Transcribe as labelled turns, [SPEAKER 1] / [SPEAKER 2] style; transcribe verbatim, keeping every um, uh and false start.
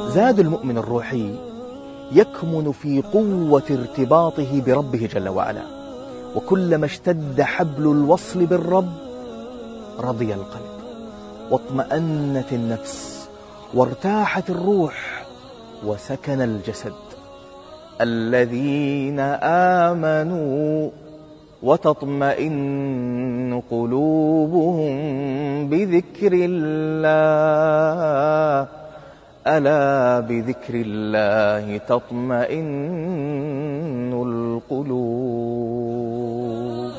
[SPEAKER 1] زاد المؤمن الروحي يكمن في قوة ارتباطه بربه جل وعلا، وكلما اشتد حبل الوصل بالرب رضي القلب واطمأنت النفس وارتاحت الروح وسكن الجسد. الذين آمنوا وتطمئن قلوبهم بذكر الله، ألا بذكر الله تطمئن القلوب.